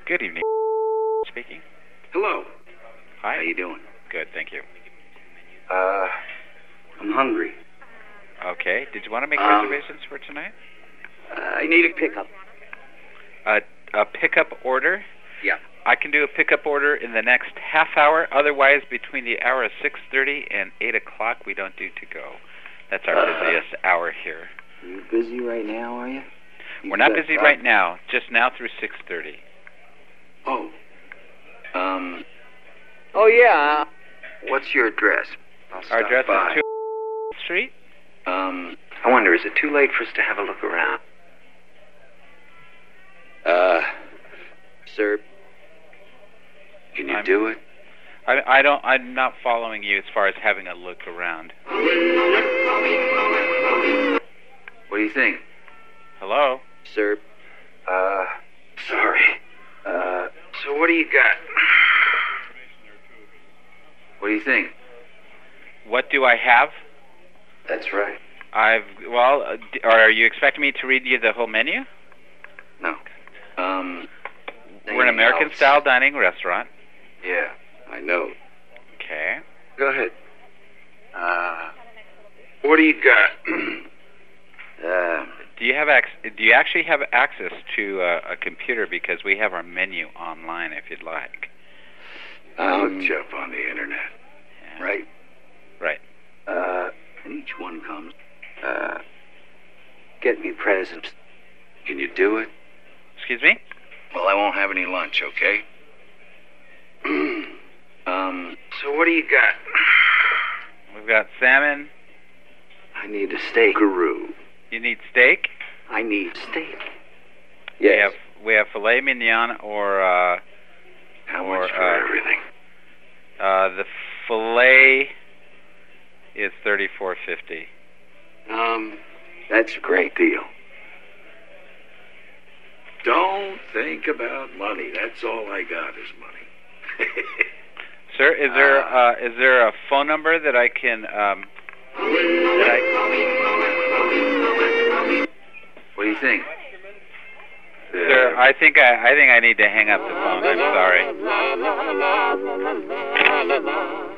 Good evening. Speaking. Hello. Hi. How you doing? Good, thank you. I'm hungry. Okay. Did you want to make reservations for tonight? I need a pickup. A pickup order? Yeah. I can do a pickup order in the next half hour. Otherwise, between the hour of 6:30 and 8 o'clock, we don't do to-go. That's our busiest hour here. Are you busy right now, are you? We're not busy right now. Just now through 6:30. Oh. Oh, yeah. What's your address? Our address is 2 Street. I wonder, is it too late for us to have a look around? Sir, can you do it? I'm not following you as far as having a look around. What do you think? Hello? Sir, sorry. So what do you got? What do you think? What do I have? That's right. Are you expecting me to read you the whole menu? No. We're an American-style dining restaurant. Yeah, I know. Okay. Go ahead. What do you got? Do you actually have access to a computer? Because we have our menu online, if you'd like. I looked you up on the internet. Yeah. Right? Right. And each one comes. Get me presents. Can you do it? Excuse me? Well, I won't have any lunch, okay? So what do you got? We've got salmon. I need a steak. Guru. You need steak? I need steak. Yes. We have filet mignon or How much for everything? The filet is $34.50. That's a great deal. Don't think about money. That's all I got is money. Sir, is there a phone number that I can What do you think? Sir, I think I need to hang up the phone. I'm sorry.